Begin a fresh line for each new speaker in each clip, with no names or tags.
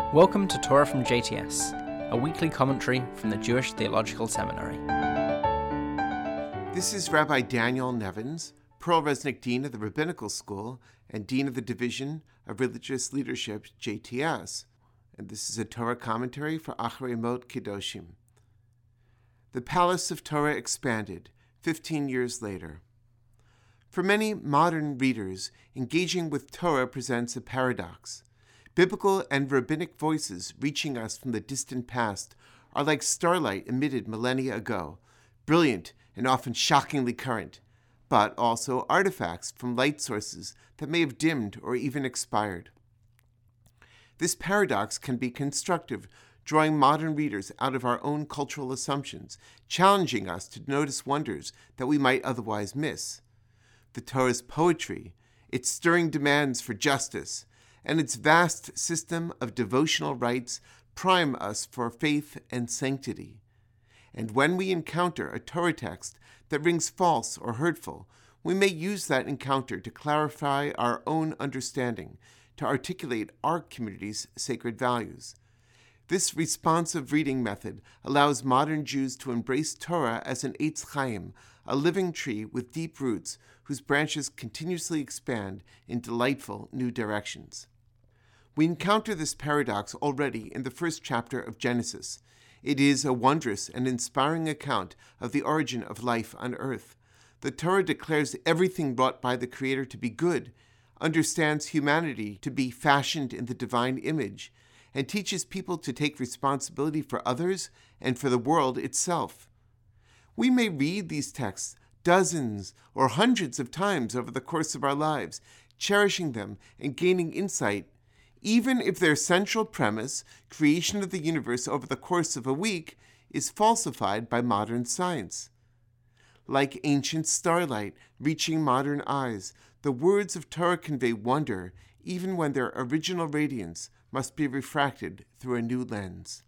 Welcome to Torah from JTS, a weekly commentary from the Jewish Theological Seminary.
This is Rabbi Daniel Nevins, Pearl Resnick Dean of the Rabbinical School and Dean of the Division of Religious Leadership, JTS, and this is a Torah commentary for Acharei Mot Kedoshim. The Palace of Torah expanded 15 years later. For many modern readers, engaging with Torah presents a paradox. Biblical and rabbinic voices reaching us from the distant past are like starlight emitted millennia ago, brilliant and often shockingly current, but also artifacts from light sources that may have dimmed or even expired. This paradox can be constructive, drawing modern readers out of our own cultural assumptions, challenging us to notice wonders that we might otherwise miss. The Torah's poetry, its stirring demands for justice, and its vast system of devotional rites prime us for faith and sanctity. And when we encounter a Torah text that rings false or hurtful, we may use that encounter to clarify our own understanding, to articulate our community's sacred values. This responsive reading method allows modern Jews to embrace Torah as an Eitz Chaim, a living tree with deep roots whose branches continuously expand in delightful new directions. We encounter this paradox already in the first chapter of Genesis. It is a wondrous and inspiring account of the origin of life on earth. The Torah declares everything wrought by the Creator to be good, understands humanity to be fashioned in the divine image, and teaches people to take responsibility for others and for the world itself. We may read these texts dozens or hundreds of times over the course of our lives, cherishing them and gaining insight, even if their central premise, creation of the universe over the course of a week, is falsified by modern science. Like ancient starlight reaching modern eyes, the words of Torah convey wonder even when their original radiance must be refracted through a new lens.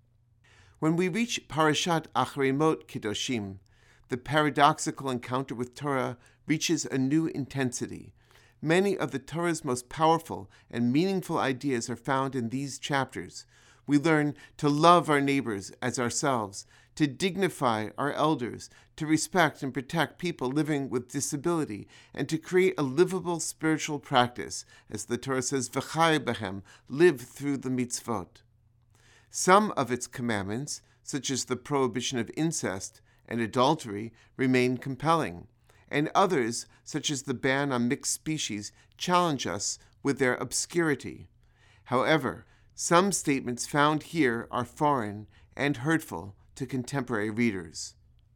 When we reach Parashat Acharei Mot Kedoshim, the paradoxical encounter with Torah reaches a new intensity. Many of the Torah's most powerful and meaningful ideas are found in these chapters. We learn to love our neighbors as ourselves, to dignify our elders, to respect and protect people living with disability, and to create a livable spiritual practice, as the Torah says, V'chai behem, live through the mitzvot. Some of its commandments, such as the prohibition of incest and adultery, remain compelling, and others, such as the ban on mixed species, challenge us with their obscurity. However, some statements found here are foreign and hurtful to contemporary readers.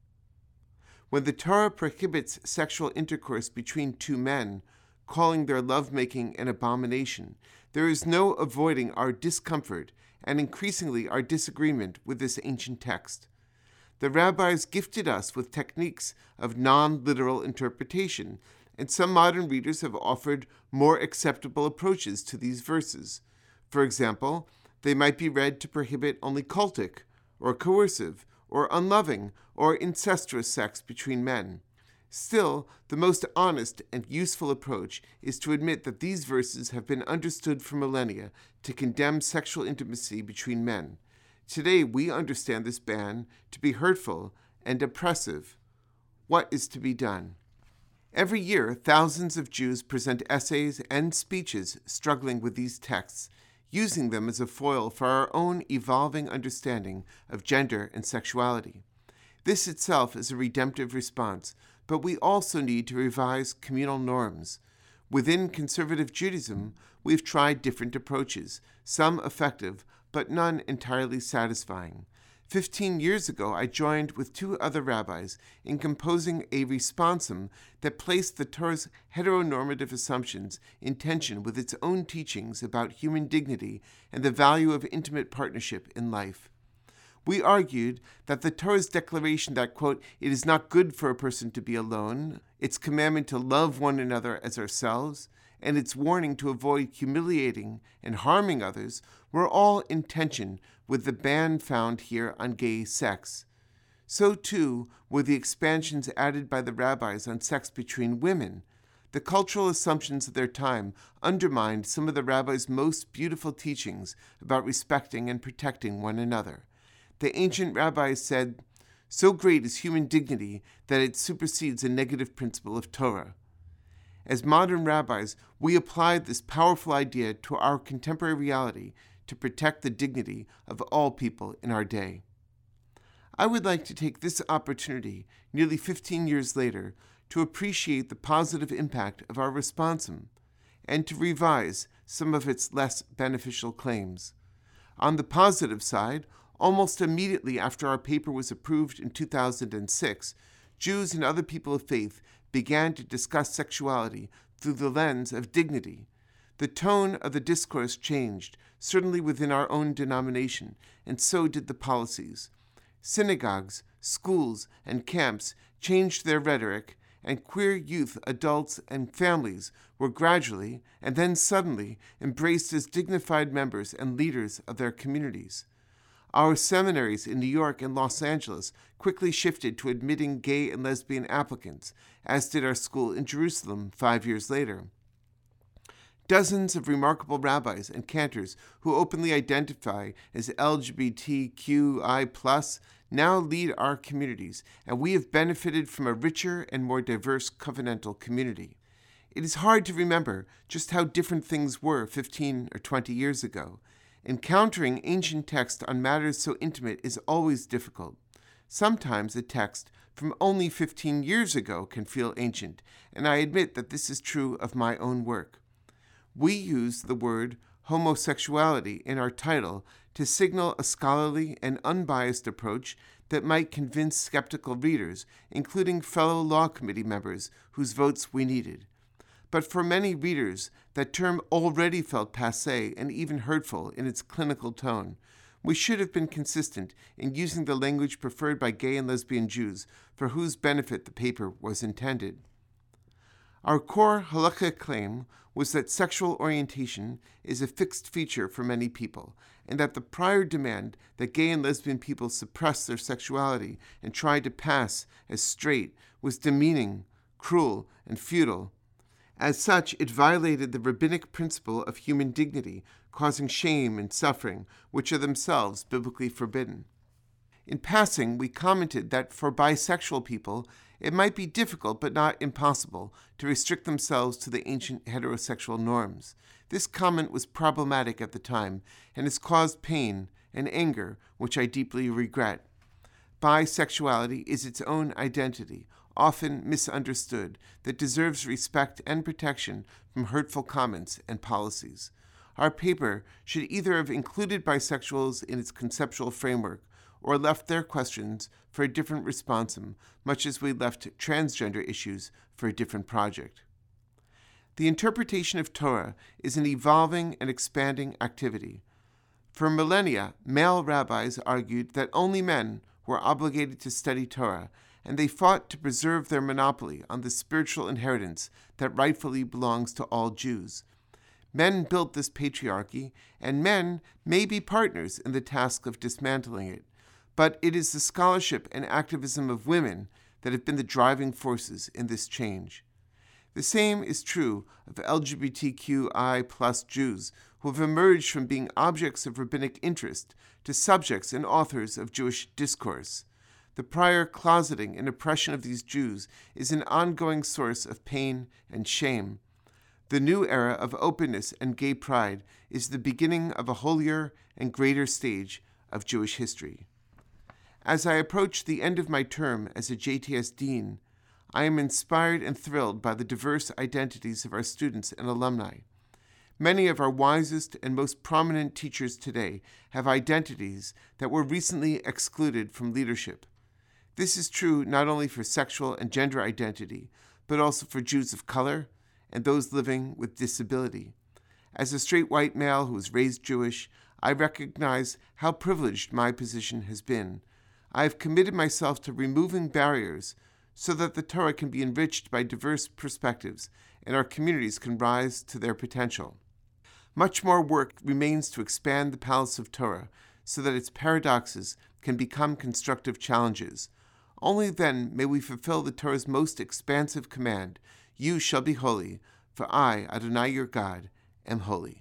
When the Torah prohibits sexual intercourse between two men, calling their lovemaking an abomination, there is no avoiding our discomfort and increasingly our disagreement with this ancient text. The rabbis gifted us with techniques of non-literal interpretation, and some modern readers have offered more acceptable approaches to these verses. For example, they might be read to prohibit only cultic, or coercive, or unloving, or incestuous sex between men. Still, the most honest and useful approach is to admit that these verses have been understood for millennia to condemn sexual intimacy between men. Today, we understand this ban to be hurtful and oppressive. What is to be done? Every year, thousands of Jews present essays and speeches struggling with these texts, using them as a foil for our own evolving understanding of gender and sexuality. This itself is a redemptive response, but we also need to revise communal norms. Within conservative Judaism, we've tried different approaches, some effective, but none entirely satisfying. 15 years ago, I joined with two other rabbis in composing a responsum that placed the Torah's heteronormative assumptions in tension with its own teachings about human dignity and the value of intimate partnership in life. We argued that the Torah's declaration that, quote, it is not good for a person to be alone, its commandment to love one another as ourselves, and its warning to avoid humiliating and harming others were all in tension with the ban found here on gay sex. So too were the expansions added by the rabbis on sex between women. the cultural assumptions of their time undermined some of the rabbis' most beautiful teachings about respecting and protecting one another. The ancient rabbis said, "So great is human dignity that it supersedes a negative principle of Torah." As modern rabbis, we applied this powerful idea to our contemporary reality to protect the dignity of all people in our day. I would like to take this opportunity, nearly 15 years later, to appreciate the positive impact of our responsum and to revise some of its less beneficial claims. On the positive side, almost immediately after our paper was approved in 2006, Jews and other people of faith began to discuss sexuality through the lens of dignity. The tone of the discourse changed, certainly within our own denomination, and so did the policies. Synagogues, schools, and camps changed their rhetoric, and queer youth, adults, and families were gradually, and then suddenly, embraced as dignified members and leaders of their communities. Our seminaries in New York and Los Angeles quickly shifted to admitting gay and lesbian applicants, as did our school in Jerusalem 5 years later. Dozens of remarkable rabbis and cantors who openly identify as LGBTQI+ now lead our communities, and we have benefited from a richer and more diverse covenantal community. It is hard to remember just how different things were 15 or 20 years ago. Encountering ancient text on matters so intimate is always difficult. Sometimes a text from only 15 years ago can feel ancient, and I admit that this is true of my own work. We use the word homosexuality in our title to signal a scholarly and unbiased approach that might convince skeptical readers, including fellow law committee members whose votes we needed. But for many readers, that term already felt passé and even hurtful in its clinical tone. We should have been consistent in using the language preferred by gay and lesbian Jews, for whose benefit the paper was intended. Our core halakhic claim was that sexual orientation is a fixed feature for many people, and that the prior demand that gay and lesbian people suppress their sexuality and try to pass as straight was demeaning, cruel, and futile. As such, it violated the rabbinic principle of human dignity, causing shame and suffering, which are themselves biblically forbidden. In passing, we commented that for bisexual people, it might be difficult but not impossible to restrict themselves to the ancient heterosexual norms. This comment was problematic at the time and has caused pain and anger, which I deeply regret. Bisexuality is its own identity, often misunderstood, that deserves respect and protection from hurtful comments and policies. Our paper should either have included bisexuals in its conceptual framework or left their questions for a different responsum, much as we left transgender issues for a different project. The interpretation of Torah is an evolving and expanding activity. For millennia, male rabbis argued that only men were obligated to study Torah, and they fought to preserve their monopoly on the spiritual inheritance that rightfully belongs to all Jews. Men built this patriarchy, and men may be partners in the task of dismantling it, but it is the scholarship and activism of women that have been the driving forces in this change. The same is true of LGBTQI+ Jews, who have emerged from being objects of rabbinic interest to subjects and authors of Jewish discourse. The prior closeting and oppression of these Jews is an ongoing source of pain and shame. The new era of openness and gay pride is the beginning of a holier and greater stage of Jewish history. As I approach the end of my term as a JTS Dean, I am inspired and thrilled by the diverse identities of our students and alumni. Many of our wisest and most prominent teachers today have identities that were recently excluded from leadership. This is true not only for sexual and gender identity, but also for Jews of color and those living with disability. As a straight white male who was raised Jewish, I recognize how privileged my position has been. I have committed myself to removing barriers so that the Torah can be enriched by diverse perspectives and our communities can rise to their potential. Much more work remains to expand the Palace of Torah so that its paradoxes can become constructive challenges. Only then may we fulfill the Torah's most expansive command: You shall be holy, for I, Adonai your God, am holy.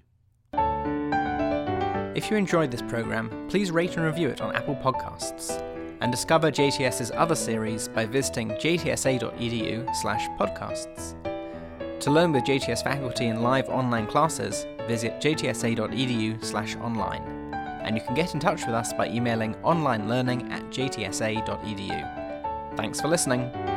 If you enjoyed this program, please rate and review it on Apple Podcasts, and discover JTS's other series by visiting jtsa.edu/podcasts. To learn with JTS faculty in live online classes, visit jtsa.edu/online, and you can get in touch with us by emailing onlinelearning@jtsa.edu. Thanks for listening.